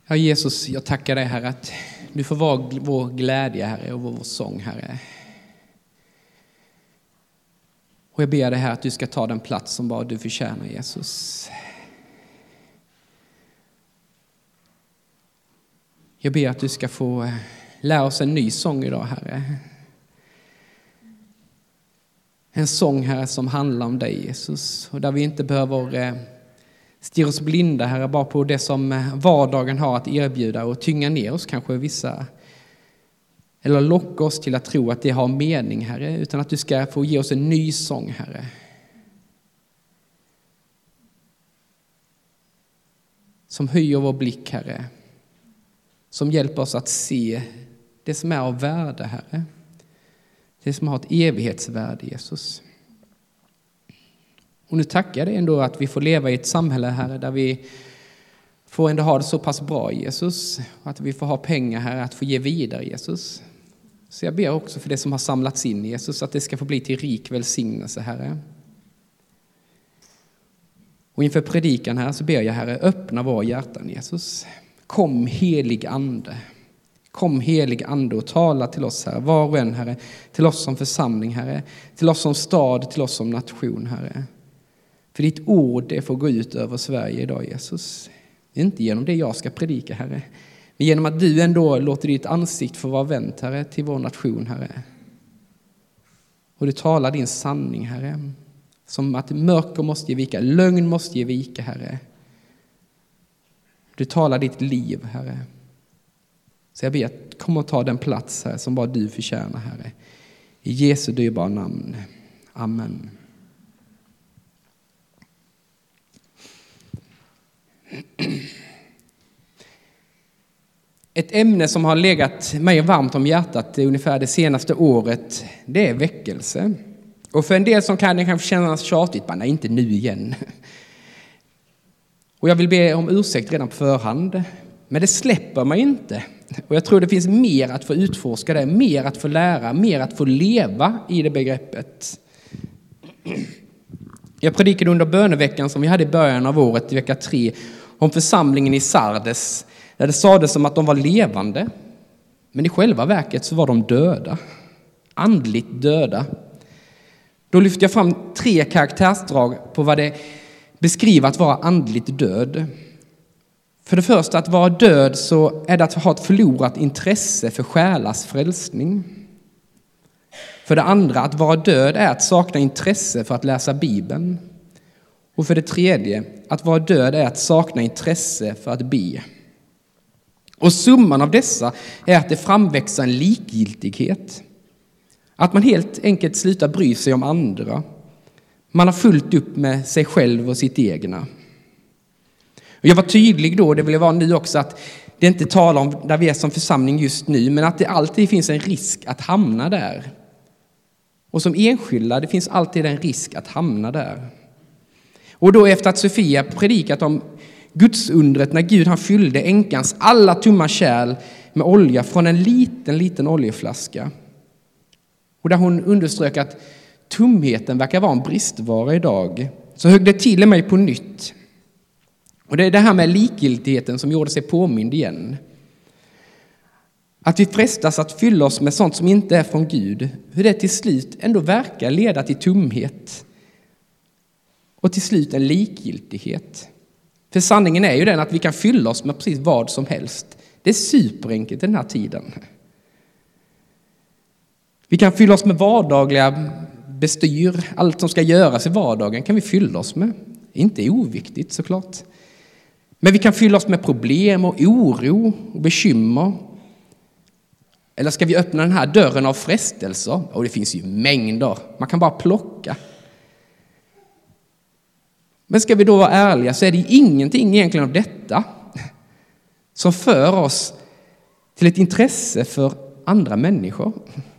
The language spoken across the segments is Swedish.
Ja, Jesus, jag tackar dig, Herre, att du får vara vår glädje, Herre, och vår sång, Herre. Och jag ber dig, Herre, att du ska ta den plats som bara du förtjänar, Jesus. Jag ber att du ska få lära oss en ny sång idag, Herre. En sång, Herre, som handlar om dig, Jesus. Och där vi inte behöver stirra oss blinda, Herre, bara på det som vardagen har att erbjuda och tynga ner oss kanske vissa. Eller locka oss till att tro att det har mening, Herre. Utan att du ska få ge oss en ny sång, Herre. Som höjer vår blick, Herre. Som hjälper oss att se det som är av värde, Herre. Det som har ett evighetsvärde, Jesus. Och nu tackar jag dig ändå att vi får leva i ett samhälle, Herre, där vi får ändå ha det så pass bra, Jesus. Och att vi får ha pengar, Herre, att få ge vidare, Jesus. Så jag ber också för det som har samlats in, Jesus, att det ska få bli till rik välsignelse, Herre. Och inför predikan här så ber jag, Herre, öppna våra hjärtan, Jesus. Kom helig ande. Kom helig ande och tala till oss, Herre, var och en, Herre. Till oss som församling, Herre. Till oss som stad, till oss som nation, Herre. För ditt ord, det får gå ut över Sverige idag, Jesus. Inte genom det jag ska predika, Herre. Men genom att du ändå låter ditt ansikt få vara vänt, Herre, till vår nation, Herre. Och du talar din sanning, Herre. Som att mörker måste ge vika, lögn måste ge vika, Herre. Du talar ditt liv, Herre. Så jag ber att kom och ta den plats här som bara du förtjänar, Herre. I Jesu dyrbara namn. Amen. Ett ämne som har legat mig varmt om hjärtat ungefär det senaste året, det är väckelse. Och för en del som kan det kanske kännas tjatigt, men nej, inte nu igen. Och jag vill be om ursäkt redan på förhand. Men det släpper mig inte. Och jag tror det finns mer att få utforska det, mer att få lära, mer att få leva i det begreppet. Jag predikade under böneveckan som vi hade i början av året, i vecka 3, om församlingen i Sardes. Där det sades om att de var levande. Men i själva verket så var de döda. Andligt döda. Då lyfte jag fram 3 karaktärsdrag på vad det beskriver att vara andligt död. För det första, att vara död så är det att ha ett förlorat intresse för själas frälsning. För det andra, att vara död är att sakna intresse för att läsa Bibeln. Och för det tredje, att vara död är att sakna intresse för att be. Och summan av dessa är att det framväxer en likgiltighet. Att man helt enkelt slutar bry sig om andra. Man har fullt upp med sig själv och sitt egna. Och jag var tydlig då, det vill jag vara nu också, att det inte talar om där vi är som församling just nu, men att det alltid finns en risk att hamna där. Och som enskilda, det finns alltid en risk att hamna där. Och då efter att Sofia predikat om Guds undret när Gud han fyllde änkans alla tomma kärl med olja från en liten oljeflaska. Och där hon underströk att tomheten verkar vara en bristvara idag, så högg det till mig på nytt. Och det är det här med likgiltigheten som gjorde sig påmind igen. Att vi frestas att fylla oss med sånt som inte är från Gud. Hur det till slut ändå verkar leda till tomhet. Och till slut en likgiltighet. För sanningen är ju den att vi kan fylla oss med precis vad som helst. Det är superenkelt den här tiden. Vi kan fylla oss med vardagliga bestyr. Allt som ska göras i vardagen kan vi fylla oss med. Inte oviktigt såklart. Men vi kan fylla oss med problem och oro och bekymmer. Eller ska vi öppna den här dörren av frestelser? Och det finns ju mängder. Man kan bara plocka. Men ska vi då vara ärliga så är det ingenting egentligen av detta som för oss till ett intresse för andra människor.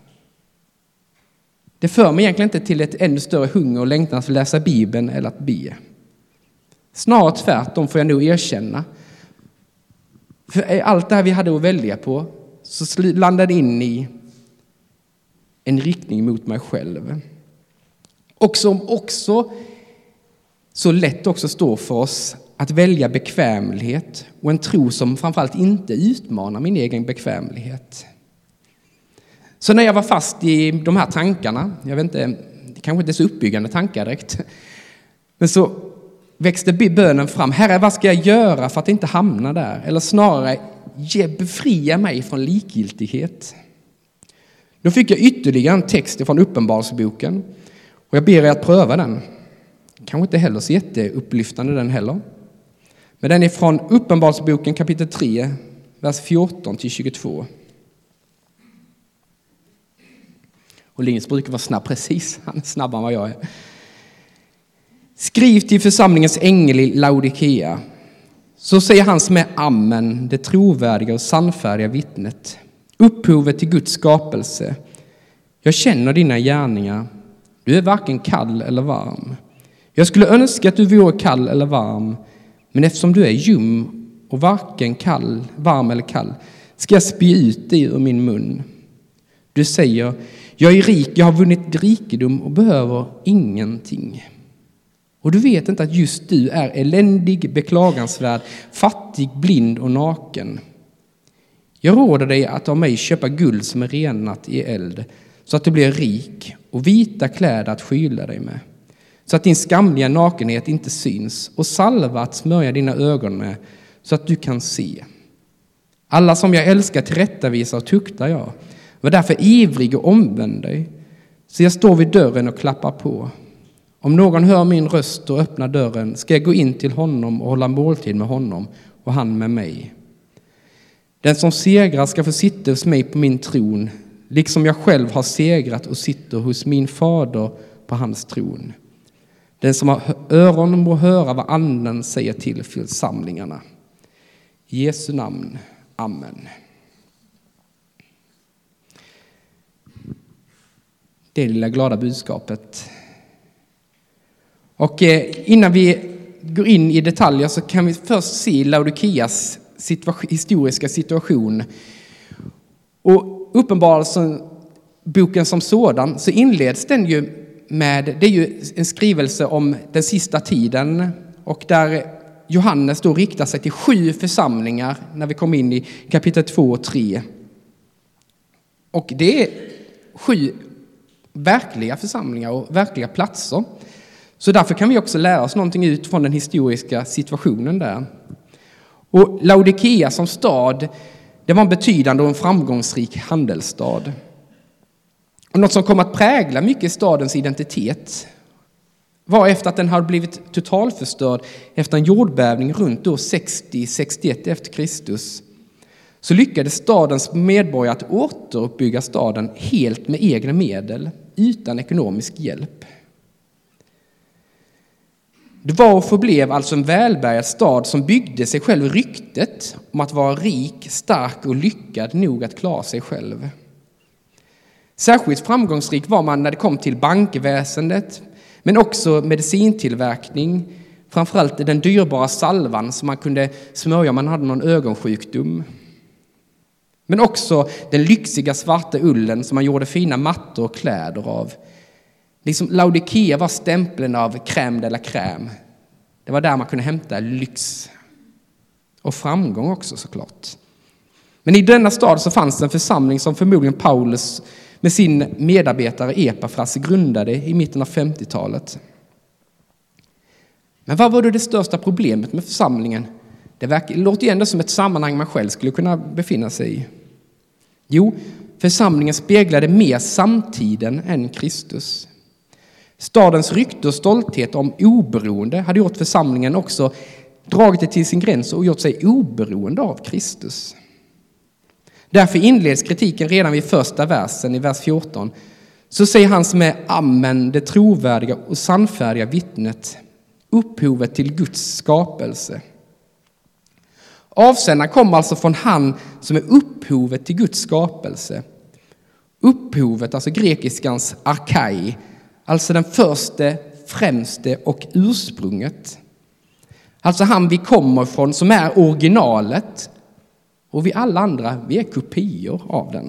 Det för mig egentligen inte till ett ännu större hunger och längtan att läsa Bibeln eller att be. Snarare tvärtom får jag nog erkänna. För allt det här vi hade att välja på så landade in i en riktning mot mig själv. Och som också så lätt också står för oss att välja bekvämlighet och en tro som framförallt inte utmanar min egen bekvämlighet. Så när jag var fast i de här tankarna, jag vet inte, det kanske inte är så uppbyggande tankar direkt, men så växte bönen fram. Herre, vad ska jag göra för att inte hamna där? Eller snarare, befria mig från likgiltighet. Då fick jag ytterligare en text från Uppenbarelseboken. Och jag ber er att pröva den. Kanske inte heller så jätteupplyftande den heller. Men den är från Uppenbarelseboken kapitel 3, vers 14-22. Och Linus brukar vara snabb, precis. Han är snabbare än vad jag är. Skriv till församlingens ängel i Laodikea. Så säger han som är Amen, det trovärdiga och sannfärdiga vittnet. Upphovet till Guds skapelse. Jag känner dina gärningar. Du är varken kall eller varm. Jag skulle önska att du vore kall eller varm. Men eftersom du är ljum och varken varm eller kall, ska jag spy ut dig ur min mun. Du säger, jag är rik, jag har vunnit rikedom och behöver ingenting. Och du vet inte att just du är eländig, beklagansvärd, fattig, blind och naken. Jag råder dig att av mig köpa guld som är renat i eld, så att du blir rik, och vita kläder att skyla dig med, så att din skamliga nakenhet inte syns, och salva att smörja dina ögon med, så att du kan se. Alla som jag älskar tillrättavisar och tuktar jag. Var därför ivrig och omvänd dig, så jag står vid dörren och klappar på. Om någon hör min röst och öppnar dörren, ska jag gå in till honom och hålla måltid med honom och han med mig. Den som segrar ska få sitta hos mig på min tron, liksom jag själv har segrat och sitter hos min fader på hans tron. Den som har öron må höra vad anden säger till församlingarna. I Jesu namn. Amen. Det lilla glada budskapet. Och innan vi går in i detaljer så kan vi först se Laodikeas historiska situation. Och uppenbarelsen, boken som sådan, så inleds den ju med, det är ju en skrivelse om den sista tiden, och där Johannes då riktar sig till 7 församlingar när vi kommer in i kapitel 2 och 3. Och det är 7 verkliga församlingar och verkliga platser. Så därför kan vi också lära oss någonting ut från den historiska situationen där. Och Laodikea som stad, det var en betydande och en framgångsrik handelsstad. Och något som kom att prägla mycket stadens identitet var efter att den hade blivit totalförstörd efter en jordbävning runt då 60-61 efter Kristus. Så lyckades stadens medborgare att återuppbygga staden helt med egna medel, utan ekonomisk hjälp. Det var och förblev alltså en välbärgad stad som byggde sig själv ryktet om att vara rik, stark och lyckad nog att klara sig själv. Särskilt framgångsrik var man när det kom till bankväsendet, men också medicintillverkning, framförallt den dyrbara salvan som man kunde smörja om man hade någon ögonsjukdom. Men också den lyxiga svarta ullen som man gjorde fina mattor och kläder av. Liksom Laodikea var stämpeln av crème de la crème. Det var där man kunde hämta lyx. Och framgång också såklart. Men i denna stad så fanns en församling som förmodligen Paulus med sin medarbetare Epafras grundade i mitten av 50-talet. Men vad var då det största problemet med församlingen? Det låter ju ändå som ett sammanhang man själv skulle kunna befinna sig i. Jo, församlingen speglade mer samtiden än Kristus. Stadens rykte och stolthet om oberoende hade gjort församlingen också dragit det till sin gräns och gjort sig oberoende av Kristus. Därför inleds kritiken redan vid första versen i vers 14. Så säger han som är Amen, det trovärdiga och sannfärdiga vittnet, upphovet till Guds skapelse. Avsändaren kommer alltså från han som är upphovet till Guds skapelse. Upphovet, alltså grekiskans arkai, alltså den första, främste och ursprunget. Alltså han vi kommer från som är originalet, och vi alla andra, vi är kopior av den.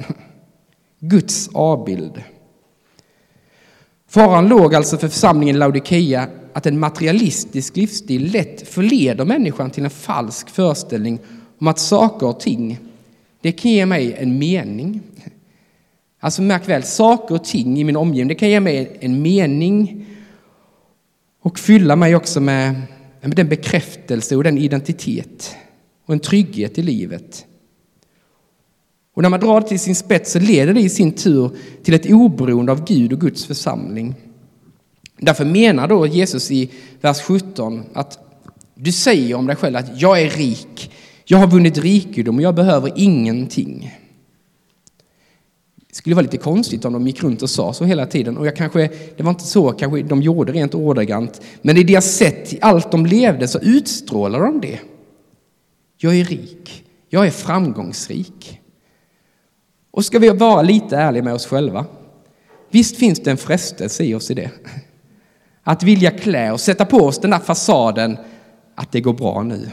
Guds avbild. Faran låg alltså för församlingen Laodikea att en materialistisk livsstil lätt förleder människan till en falsk föreställning om att saker och ting, det kan ge mig en mening. Alltså märk väl, saker och ting i min omgivning, det kan ge mig en mening och fylla mig också med den bekräftelse och den identitet och en trygghet i livet. Och när man drar det till sin spets så leder det i sin tur till ett oberoende av Gud och Guds församling. Därför menar då Jesus i vers 17 att du säger om dig själv att jag är rik, jag har vunnit rikedom och jag behöver ingenting. Det skulle vara lite konstigt om de gick runt och sa så hela tiden. Och det var inte så kanske de gjorde rent ordagrant. Men i deras sätt, i allt de levde, så utstrålar de det. Jag är rik, jag är framgångsrik. Och ska vi vara lite ärliga med oss själva. Visst finns det en frestelse i oss i det. Att vilja klä och sätta på oss den där fasaden att det går bra nu.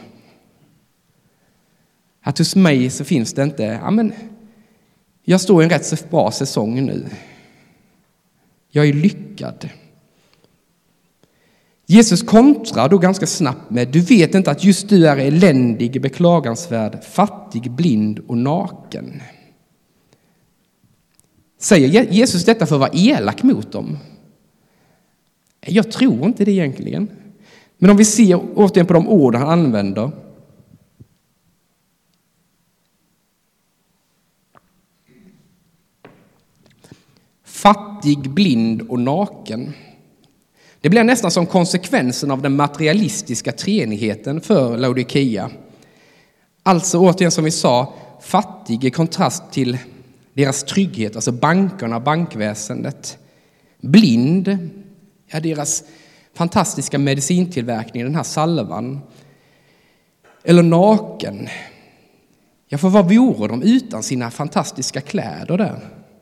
Att hos mig så finns det inte, jag står i en rätt så bra säsong nu. Jag är lyckad. Jesus kontrar då ganska snabbt med, du vet inte att just du är eländig, beklagansvärd, fattig, blind och naken. Säger Jesus detta för att vara elak mot dem? Jag tror inte det egentligen. Men om vi ser återigen på de ord han använder. Fattig, blind och naken. Det blir nästan som konsekvensen av den materialistiska treenigheten för Laodikeia. Alltså återigen som vi sa, fattig i kontrast till deras trygghet, alltså bankerna, bankväsendet. Blind, deras fantastiska medicintillverkning, den här salvan. Eller naken. För vad vore de utan sina fantastiska kläder där?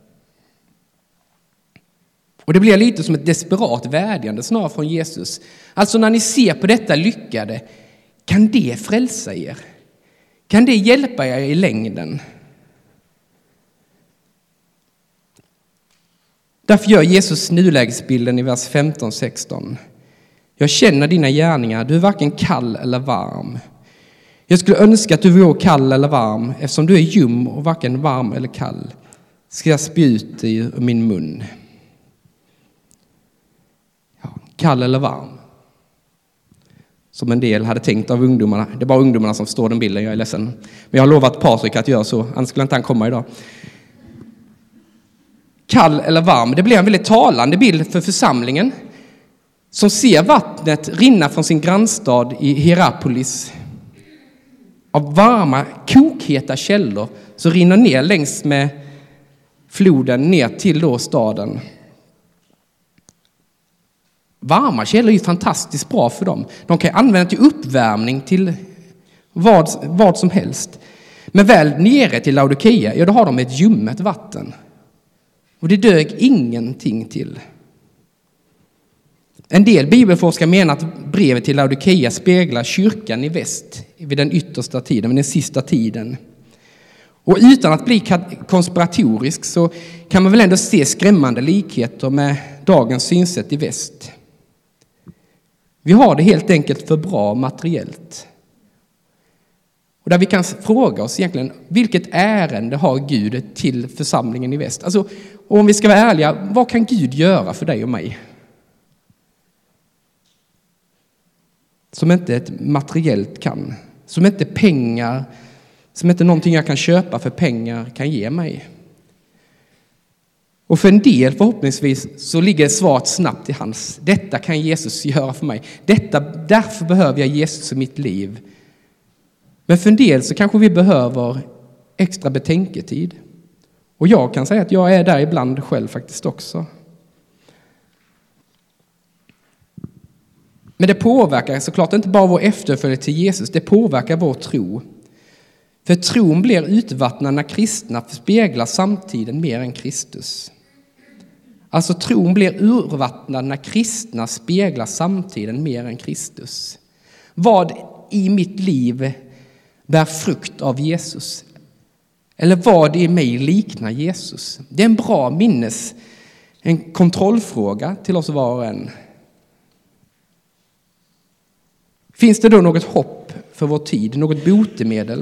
Och det blir lite som ett desperat vädjande snarare från Jesus. Alltså när ni ser på detta lyckade, kan det frälsa er? Kan det hjälpa er i längden? Därför gör Jesus nulägesbilden i vers 15-16. Jag känner dina gärningar, du är varken kall eller varm. Jag skulle önska att du vore kall eller varm, eftersom du är ljum och varken varm eller kall. Ska jag spy ut dig ur min mun. Kall eller varm. Som en del hade tänkt av ungdomarna. Det är bara ungdomarna som står den bilden, jag är ledsen. Men jag har lovat Patrik att göra så, annars skulle inte han komma idag. Kall eller varm, det blir en väldigt talande bild för församlingen. Som ser vattnet rinna från sin grannstad i Hierapolis. Av varma, kokheta källor så rinner ner längs med floden ner till då staden. Varma källor är ju fantastiskt bra för dem. De kan använda till uppvärmning till vad som helst. Men väl nere till Laodikeia, då har de ett ljummet vatten. Och det dög ingenting till. En del bibelforskare menar att brevet till Laodikeia speglar kyrkan i väst vid den yttersta tiden, vid den sista tiden. Och utan att bli konspiratorisk så kan man väl ändå se skrämmande likheter med dagens synsätt i väst. Vi har det helt enkelt för bra materiellt. Och där vi kan fråga oss egentligen, vilket ärende har Gud till församlingen i väst? Alltså, och om vi ska vara ärliga, vad kan Gud göra för dig och mig? Som inte ett materiellt kan. Som inte pengar, som inte någonting jag kan köpa för pengar kan ge mig. Och för en del förhoppningsvis så ligger svaret snabbt i hans. Detta kan Jesus göra för mig. Därför behöver jag Jesus i mitt liv. Men för en del så kanske vi behöver extra betänketid. Och jag kan säga att jag är där ibland själv faktiskt också. Men det påverkar såklart inte bara vår efterföljd till Jesus. Det påverkar vår tro. För tron blir utvattnad när kristna speglar samtiden mer än Kristus. Alltså tron blir urvattnad när kristna speglar samtiden mer än Kristus. Vad i mitt liv bär frukt av Jesus? Eller vad i mig liknar Jesus? Det är en bra en kontrollfråga till oss var och en. Finns det då något hopp för vår tid? Något botemedel?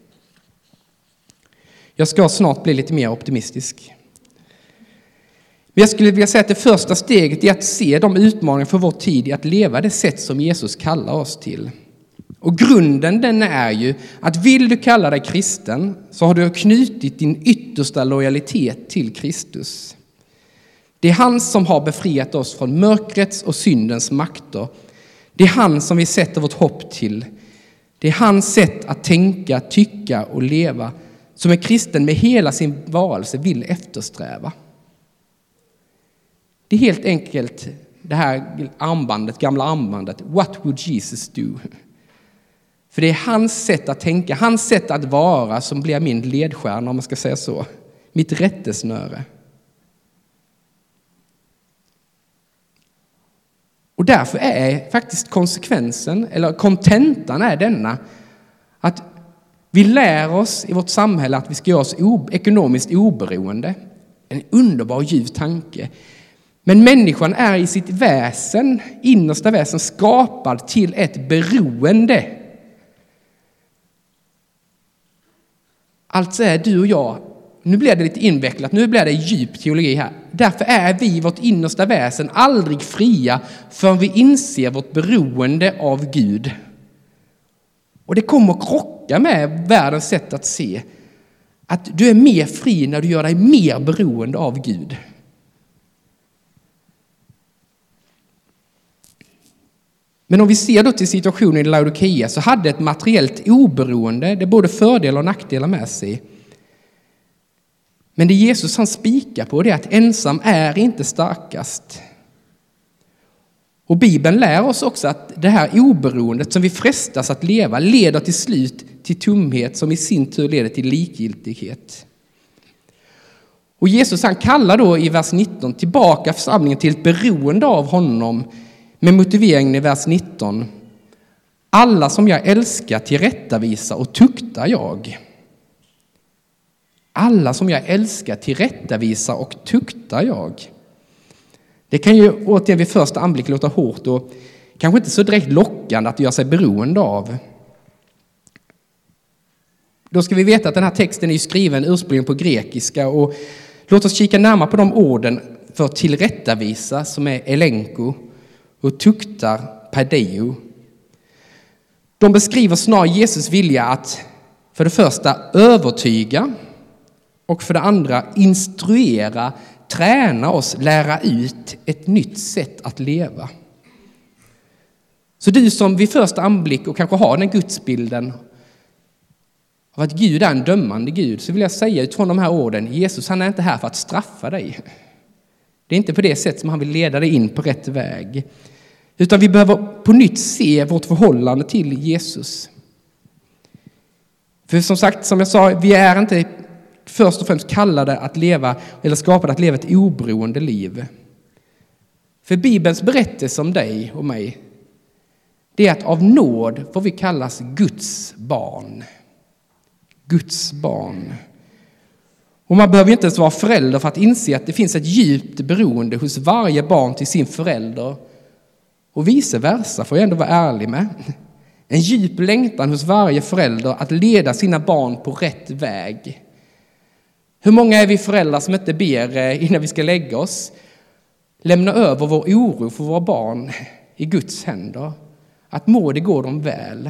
Jag ska snart bli lite mer optimistisk. Men jag skulle vilja säga att det första steget är att se de utmaningar för vår tid i att leva det sätt som Jesus kallar oss till. Och grunden den är ju att vill du kalla dig kristen så har du knutit din yttersta lojalitet till Kristus. Det är han som har befriat oss från mörkrets och syndens makter. Det är han som vi sätter vårt hopp till. Det är hans sätt att tänka, tycka och leva som en kristen med hela sin varelse vill eftersträva. Det är helt enkelt det här gamla armbandet. What would Jesus do? För det är hans sätt att tänka, hans sätt att vara som blir min ledstjärna, om man ska säga så. Mitt rättesnöre. Och därför är faktiskt konsekvensen, eller kontentan är denna, att vi lär oss i vårt samhälle att vi ska göra oss ekonomiskt oberoende. En underbar djup tanke. Men människan är i sitt väsen, innersta väsen, skapad till ett beroende. Alltså är du och jag, nu blir det lite invecklat, nu blir det djup teologi här. Därför är vi i vårt innersta väsen aldrig fria förrän vi inser vårt beroende av Gud. Och det kommer att krocka med världens sätt att se att du är mer fri när du gör dig mer beroende av Gud. Men om vi ser då till situationen i Laodikeia så hade ett materiellt oberoende, det både fördelar och nackdelar med sig. Men det Jesus han spikar på det är att ensam är inte starkast. Och Bibeln lär oss också att det här oberoendet som vi frestas att leva leder till slut till tomhet som i sin tur leder till likgiltighet. Och Jesus han kallar då i vers 19 tillbaka församlingen till ett beroende av honom med motiveringen i vers 19. Alla som jag älskar tillrättavisa och tuktar jag. Alla som jag älskar tillrättavisa och tuktar jag. Det kan ju återigen vid första anblick låta hårt och kanske inte så direkt lockande att göra sig beroende av. Då ska vi veta att den här texten är skriven ursprungligen på grekiska och låt oss kika närmare på de orden för tillrättavisa som är elenko och tuktar padeio. De beskriver snarare Jesus vilja att för det första övertyga och för det andra instruera, träna oss, lära ut ett nytt sätt att leva. Så du som vid första anblick och kanske har den gudsbilden av att Gud är en dömande Gud, så vill jag säga utifrån de här orden, Jesus han är inte här för att straffa dig. Det är inte på det sätt som han vill leda dig in på rätt väg. Utan vi behöver på nytt se vårt förhållande till Jesus. För som sagt, som jag sa, vi är inte först och främst kallade att leva eller skapade att leva ett oberoende liv. För Bibelns berättelse om dig och mig, det är att av nåd får vi kallas Guds barn. Guds barn. Och man behöver inte ens vara förälder för att inse att det finns ett djupt beroende hos varje barn till sin förälder. Och vice versa får jag ändå vara ärlig med. En djup längtan hos varje förälder att leda sina barn på rätt väg. Hur många är vi föräldrar som inte ber innan vi ska lägga oss? Lämna över vår oro för våra barn i Guds händer. Att må det går dem väl.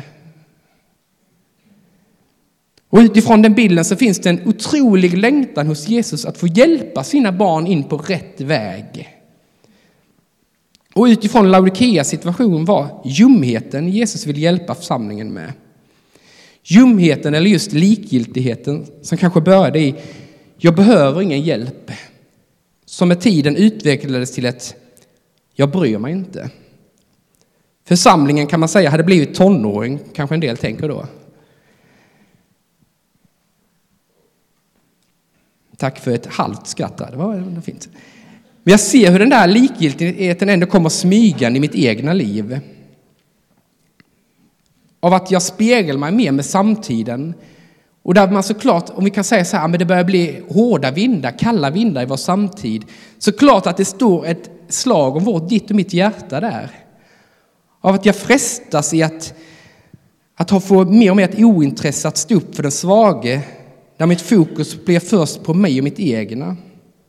Och utifrån den bilden så finns det en otrolig längtan hos Jesus att få hjälpa sina barn in på rätt väg. Och utifrån Laodikeas situation var ljumheten Jesus vill hjälpa församlingen med. Ljumheten eller just likgiltigheten som kanske började i jag behöver ingen hjälp. Som med tiden utvecklades till ett jag bryr mig inte. Församlingen kan man säga hade blivit tonåring, kanske en del tänker då. Tack för ett halvt skratt där, det var fint. Men jag ser hur den där likgiltigheten ändå kommer smygande i mitt egna liv. Av att jag speglar mig mer med samtiden. Och där man såklart, om vi kan säga så här, men det börjar bli hårda vindar, kalla vindar i vår samtid. Såklart att det står ett slag om ditt och mitt hjärta där. Av att jag frestas i att få mer och mer ett ointresse att stå upp för den svage, där mitt fokus blir först på mig och mitt egna.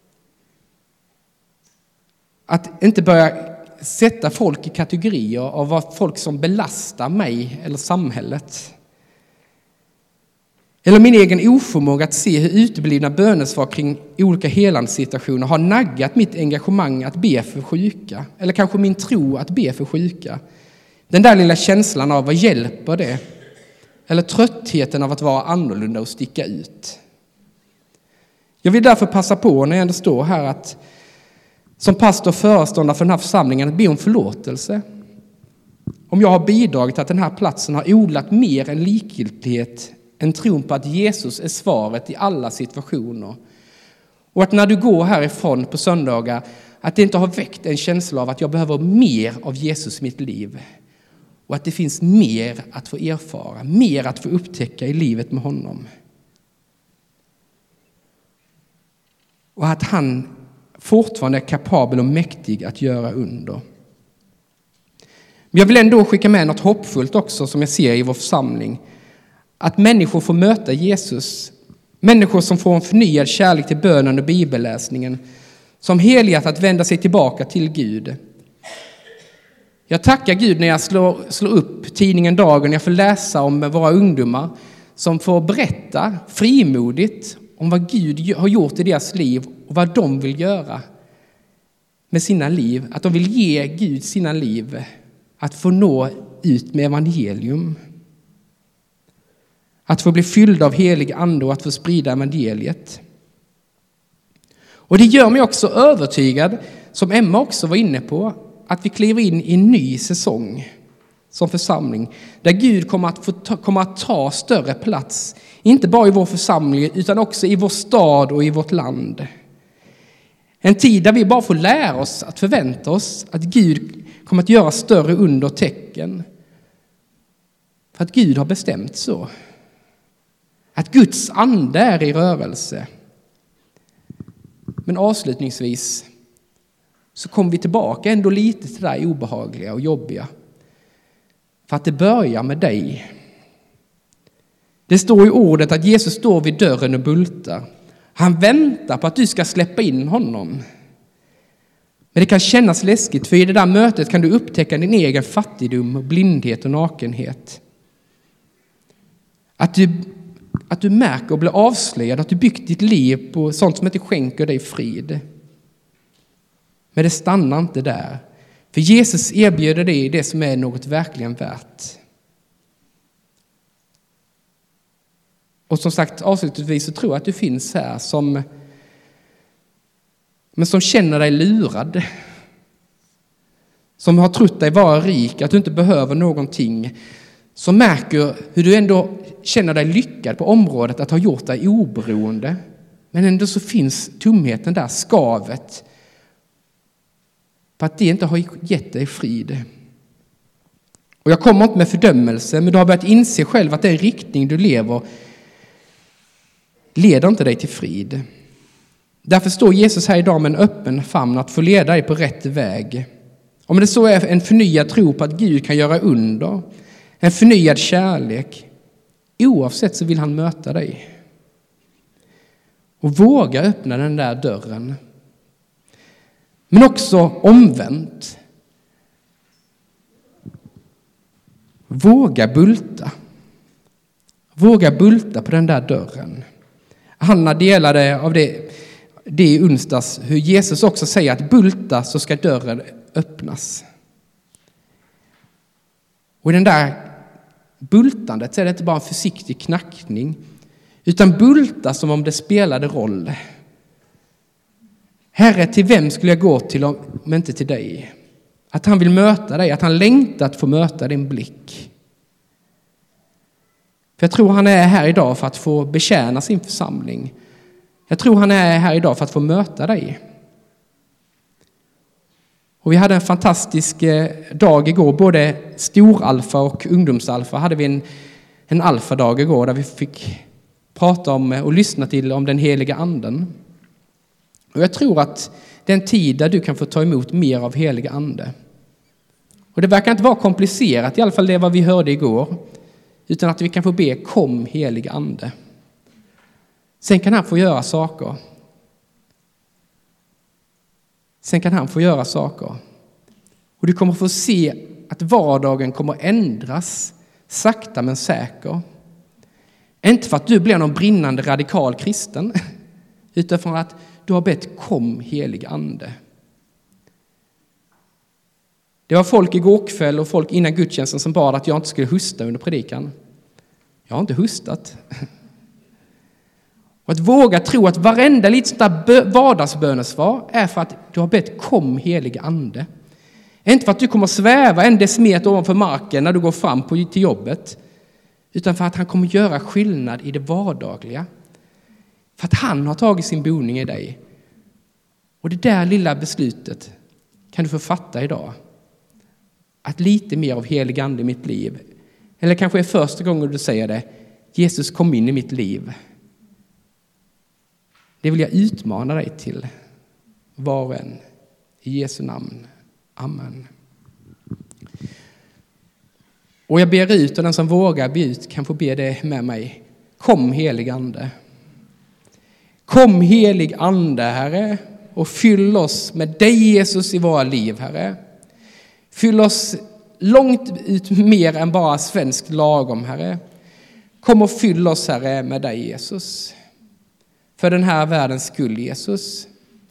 Att inte börja sätta folk i kategorier av vad folk som belastar mig eller samhället. Eller min egen oförmåga att se hur uteblivna bönesvar kring olika helandssituationer har naggat mitt engagemang att be för sjuka. Eller kanske min tro att be för sjuka. Den där lilla känslan av vad hjälper det? Eller tröttheten av att vara annorlunda och sticka ut. Jag vill därför passa på när jag ändå står här att som pastor och föreståndare för den här församlingen att be om förlåtelse. Om jag har bidragit till att den här platsen har odlat mer än likgiltighet än tron på att Jesus är svaret i alla situationer. Och att när du går härifrån på söndagar att det inte har väckt en känsla av att jag behöver mer av Jesus i mitt liv. Och att det finns mer att få erfara, mer att få upptäcka i livet med honom. Och att han fortfarande är kapabel och mäktig att göra under. Men jag vill ändå skicka med något hoppfullt också som jag ser i vår församling. Att människor får möta Jesus. Människor som får en förnyad kärlek till bönen och bibelläsningen. Som helhjärtat vänder sig tillbaka till Gud. Jag tackar Gud när jag slår upp tidningen Dagen. Jag får läsa om våra ungdomar som får berätta frimodigt om vad Gud har gjort i deras liv och vad de vill göra med sina liv. Att de vill ge Gud sina liv. Att få nå ut med evangelium. Att få bli fylld av helig ande och att få sprida evangeliet. Och det gör mig också övertygad, som Emma också var inne på, att vi kliver in i en ny säsong som församling. Där Gud kommer att ta större plats. Inte bara i vår församling utan också i vår stad och i vårt land. En tid där vi bara får lära oss att förvänta oss att Gud kommer att göra större under tecken. För att Gud har bestämt så. Att Guds ande är i rörelse. Men avslutningsvis så kommer vi tillbaka ändå lite till det där obehagliga och jobbiga. För att det börjar med dig. Det står i ordet att Jesus står vid dörren och bultar. Han väntar på att du ska släppa in honom. Men det kan kännas läskigt, för i det där mötet kan du upptäcka din egen fattigdom och blindhet och nakenhet. Att du märker och blir avslöjad att du byggt ditt liv på sånt som inte skänker dig frid. Men det stannar inte där. För Jesus erbjuder dig det som är något verkligen värt. Och som sagt, avslutningsvis så tror jag att du finns här som känner dig lurad. Som har trott dig vara rik, att du inte behöver någonting. Som märker hur du ändå känner dig lyckad på området att ha gjort dig oberoende. Men ändå så finns tomheten där, skavet. För att det inte har gett dig frid. Och jag kommer inte med fördömelse, men du har börjat inse själv att den riktning du lever leder inte dig till frid. Därför står Jesus här idag med en öppen famn att få leda dig på rätt väg. Om det så är en förnyad tro på att Gud kan göra under, en förnyad kärlek, oavsett så vill han möta dig. Och våga öppna den där dörren. Men också omvänt. Våga bulta. Våga bulta på den där dörren. Hanna delade av det i onsdags hur Jesus också säger att bulta så ska dörren öppnas. Och i den där bultandet så är det inte bara en försiktig knackning, utan bulta som om det spelade roll. Herre, till vem skulle jag gå till om inte till dig? Att han vill möta dig, att han längtar att få möta din blick. För jag tror han är här idag för att få betjäna sin församling. Jag tror han är här idag för att få möta dig. Och vi hade en fantastisk dag igår, både storalfa och ungdomsalfa hade vi en alfadag igår där vi fick prata om och lyssna till om den heliga anden. Och jag tror att det är en tid där du kan få ta emot mer av heliga ande. Och det verkar inte vara komplicerat, i alla fall det vad vi hörde igår. Utan att vi kan få be, kom helig ande. Sen kan han få göra saker. Och du kommer få se att vardagen kommer att ändras sakta men säkert. Inte för att du blir någon brinnande radikal kristen, utan för att du har bett, kom helig ande. Det var folk igår kväll och folk innan gudstjänsten som bad att jag inte skulle husta under predikan. Jag har inte hustat. Och att våga tro att varenda litet sånt där vardagsbönesvar är för att du har bett, kom helig ande. Inte för att du kommer sväva en decimeter ovanför marken när du går fram till jobbet. Utan för att han kommer göra skillnad i det vardagliga. För att han har tagit sin boning i dig. Och det där lilla beslutet kan du få fatta idag. Att lite mer av helig ande i mitt liv. Eller kanske är första gången du säger det. Jesus, kom in i mitt liv. Det vill jag utmana dig till. Var och en. I Jesu namn. Amen. Och jag ber ut, och den som vågar be ut kan få be det med mig. Kom helig ande. Kom helig ande, Herre, och fyll oss med dig, Jesus, i våra liv, Herre. Fyll oss långt ut mer än bara svensk lagom, Herre. Kom och fyll oss, Herre, med dig, Jesus. För den här världens skull, Jesus.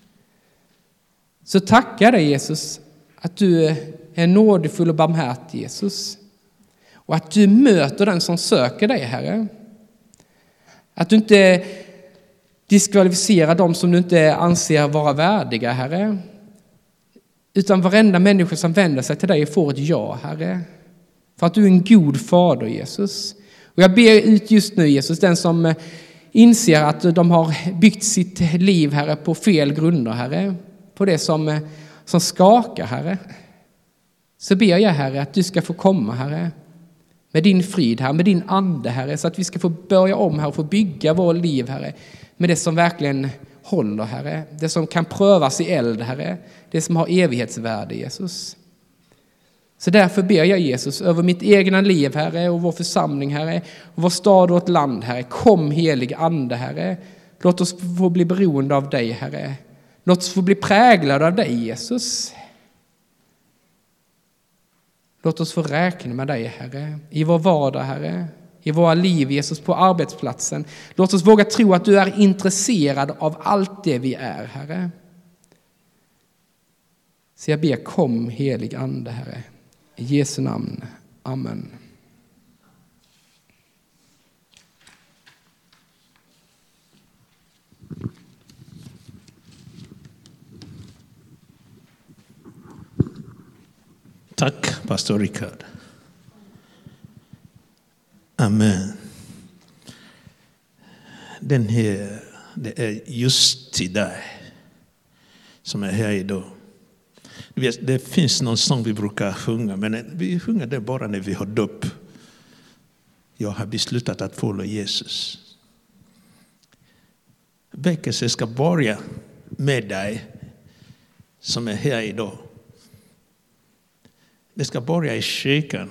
Så tackar dig, Jesus, att du är nådefull och barmhärtig, Jesus. Och att du möter den som söker dig, Herre. Att du inte diskvalificerar dem som du inte anser vara värdiga, Herre. Utan varenda människa som vänder sig till dig får ett ja, Herre. För att du är en god fader, Jesus. Och jag ber ut just nu, Jesus, den som inser att de har byggt sitt liv, Herre, på fel grunder, Herre. På det som skakar, Herre. Så ber jag, Herre, att du ska få komma, Herre. Med din frid, Herre, med din ande, Herre. Så att vi ska få börja om här och få bygga vår liv, Herre. Med det som verkligen håller, Herre. Det som kan prövas i eld, Herre. Det som har evighetsvärde, Jesus. Så därför ber jag, Jesus, över mitt egna liv, Herre, och vår församling, Herre, och vår stad och vårt land, Herre. Kom helig ande, Herre. Låt oss få bli beroende av dig, Herre. Låt oss få bli präglade av dig, Jesus. Låt oss få räkna med dig, Herre, i vår vardag, Herre, i våra liv, Jesus, på arbetsplatsen. Låt oss våga tro att du är intresserad av allt det vi är, Herre. Så jag ber, kom helig ande, Herre. I Jesu namn. Amen. Tack, pastor Rickard. Amen. Den här, det är just till dig som är här idag. Det finns någon sång vi brukar sjunga, men vi sjunger det bara när vi har dop. Jag har beslutat att följa Jesus. Väckelse ska börja med dig som är här idag. Det ska börja i kyrkan.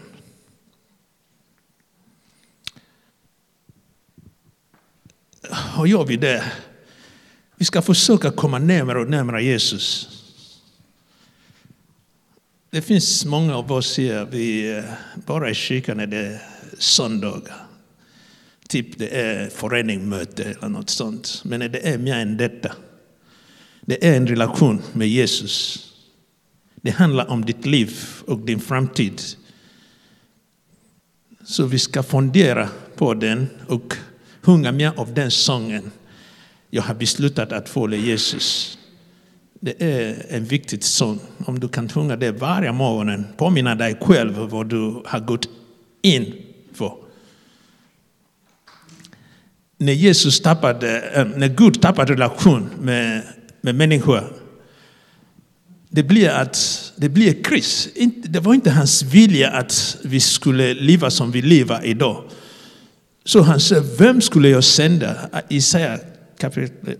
Och gör vi det? Vi ska försöka komma närmare och närmare Jesus. Det finns många av oss här, vi bara i kyrkan är det söndagar. Typ det är föreningsmöte eller något sånt. Men det är mer än detta. Det är en relation med Jesus. Det handlar om ditt liv och din framtid. Så vi ska fundera på den och sjunga mer av den sången. Jag har beslutat att följa Jesus. Det är en viktig sång. Om du kan sjunga det varje morgon. Påminna dig själv vad du har gått in för. När Gud tappade relation med människor. Det blir kris. Det var inte hans vilja att vi skulle leva som vi lever idag. Så han sa, vem skulle jag sända? Isaiah kapitel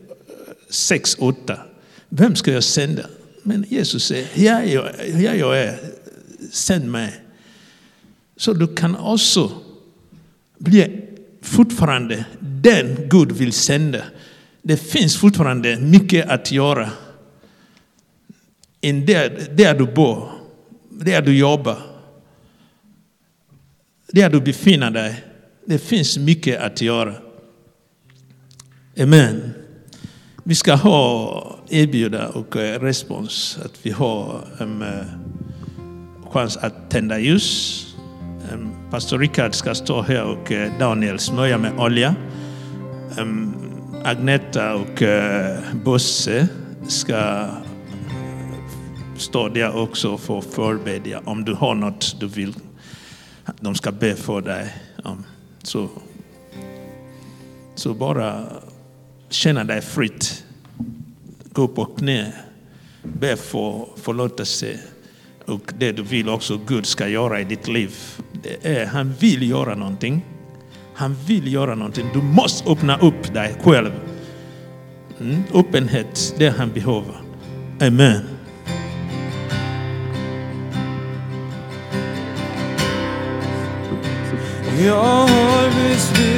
6:8. Vem ska jag sända? Men Jesus säger, här jag är. sänd mig. Så du kan också bli fortfarande den Gud vill sända. Det finns fortfarande mycket att göra. Där du bor, där du jobbar, där du befinner dig. Det finns mycket att göra. Amen. Vi ska ha erbjuda och respons. Att vi har chans att tända ljus. Pastor Rickard ska stå här och Daniel smörja med olja. Agneta och Bosse ska stå där också för att förbedja. Om du har något du vill, de ska be för dig. Så bara känna dig fritt. Gå upp och ner. Be för förlåtelse. Och det du vill också Gud ska göra i ditt liv. Han vill göra någonting. Han vill göra någonting. Du måste öppna upp dig själv. Öppenhet, det han behöver. Amen. Jag har